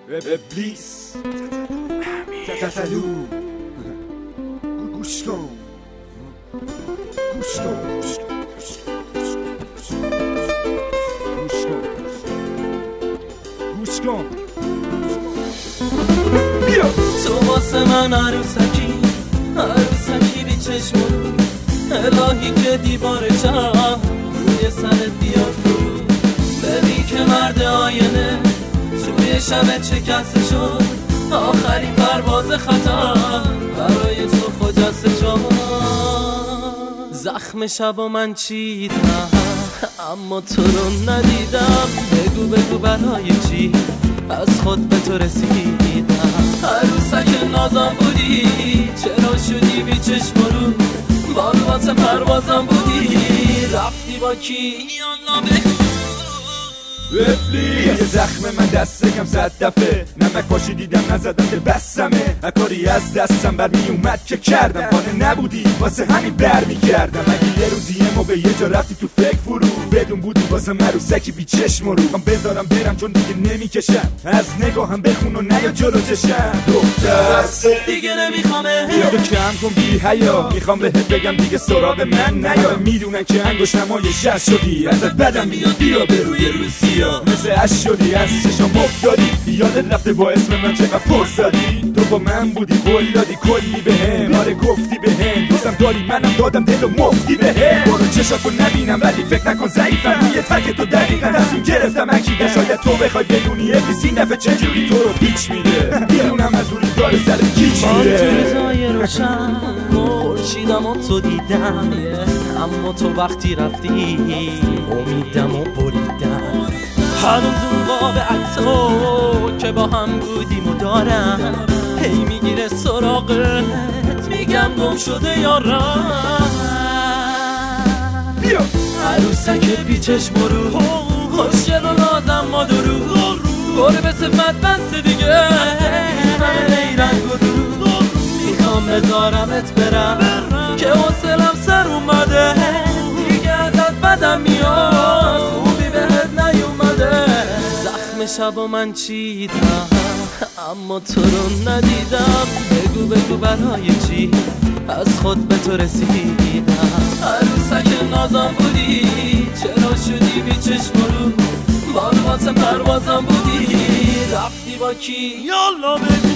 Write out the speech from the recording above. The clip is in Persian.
ابلیس تتلو گوش کن گوش کن گوش کن بیا تو واسه من عروسکی بی چشم الهی که دیوار شب روی سرت بیاد فرو ببین که مرد آینه توی شبت شکسته شد آخرین پرواز خطر برای تو خجسته شد زخم شب و من چیدم اما تو رو ندیدم بگو برای چی از خود به تو رسیدم عروسک نازم بودی چرا شدی بی چشم رو بال واسه پروازم بودی رفتی با کی یالا بگو یه زخم من دست کم 100 دفعه نمک پاشی دیدم نزدم که بسمه کاری از دستم بر می اومد که کردم خانه نبودی واسه همین بر می کردم اگه یه روزی ما به یه جا رفتی تو فکر فرو بدون بودی واسه عروسکی بی چشم رو من بذارم برم چون دیگه نمیکشم از نگاهم بخون و نیا جلو چشم دختر دیگه نمیخوامه بیا تو کم کن بی حیا میخوام بهت بگم دیگه سراغ من نیا میدونن که انگشتمای شش شدی ازت بدم میاد بیا به روی روسیا مثل عشق شدی از چشم افتادی یادت رفته با اسم من چقدر فرص دادی تو با من بودی قول دادی کلی بهم آره گفتی بهم دوستم داری منم دادم دل و مفتی بهم برو چشاتو نبینم ولی فکر نکن ضعیفم روی تک تو دقیقا تصمیم گرفتم اکیده شاید تو بخوای بدونی ابلیس این دفعه چجوری تو رو پیچ میده میدونم از دوری داره سر کیچ میره تو روزای روشن خورشیدم و تو دیدم اما تو وقتی رفتی امیدم و بریدم هنوز اون قاب عکسو که با هم بودیم و دارم هی میگیره سراغت میگم گم شده یارم بیا عروسک بی چشم رو خوشگل و نازم ما درو باره به صفت بسته دیگه همه رنگ و درو میخوام بذارمت برم که حوصلم سر اومده دیگه ازت بدم میاد خوبی بهت نیومده زخم شب و من چیدم اما تو رو ندیدم بگو برای چی از خود به تو رسیدم عروسک نازم بودی چرا شدی بی چشم رو بال واسه پروازم بودی رفتی با کی یالا بگو